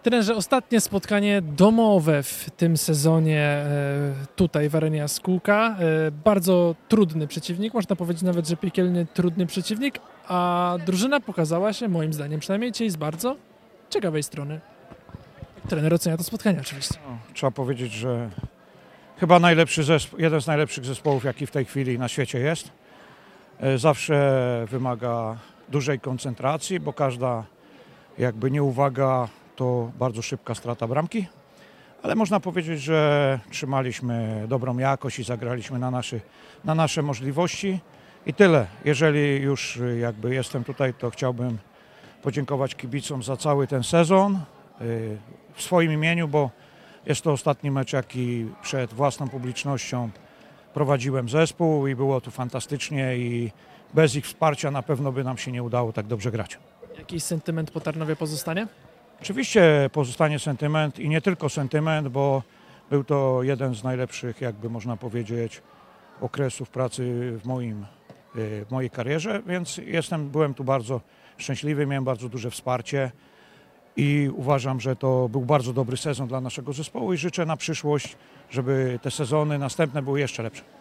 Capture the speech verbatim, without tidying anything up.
Trenerze, ostatnie spotkanie domowe w tym sezonie e, tutaj w arenie Jaskółka. E, Bardzo trudny przeciwnik, można powiedzieć nawet, że piekielnie trudny przeciwnik, a drużyna pokazała się, moim zdaniem przynajmniej dzisiaj, z bardzo ciekawej strony. Trener ocenia to spotkanie oczywiście. No, trzeba powiedzieć, że chyba najlepszy zespół, jeden z najlepszych zespołów, jaki w tej chwili na świecie jest. E, Zawsze wymaga dużej koncentracji, bo każda jakby nieuwaga to bardzo szybka strata bramki. Ale można powiedzieć, że trzymaliśmy dobrą jakość i zagraliśmy na, naszy, na nasze możliwości. I tyle. Jeżeli już jakby jestem tutaj, to chciałbym podziękować kibicom za cały ten sezon yy, w swoim imieniu, bo jest to ostatni mecz, jaki przed własną publicznością prowadziłem zespół i było tu fantastycznie i bez ich wsparcia na pewno by nam się nie udało tak dobrze grać. Jakiś sentyment po Tarnowie pozostanie? Oczywiście pozostanie sentyment i nie tylko sentyment, bo był to jeden z najlepszych, jakby można powiedzieć, okresów pracy w, moim, w mojej karierze, więc jestem, byłem tu bardzo szczęśliwy, miałem bardzo duże wsparcie i uważam, że to był bardzo dobry sezon dla naszego zespołu i życzę na przyszłość, żeby te sezony następne były jeszcze lepsze.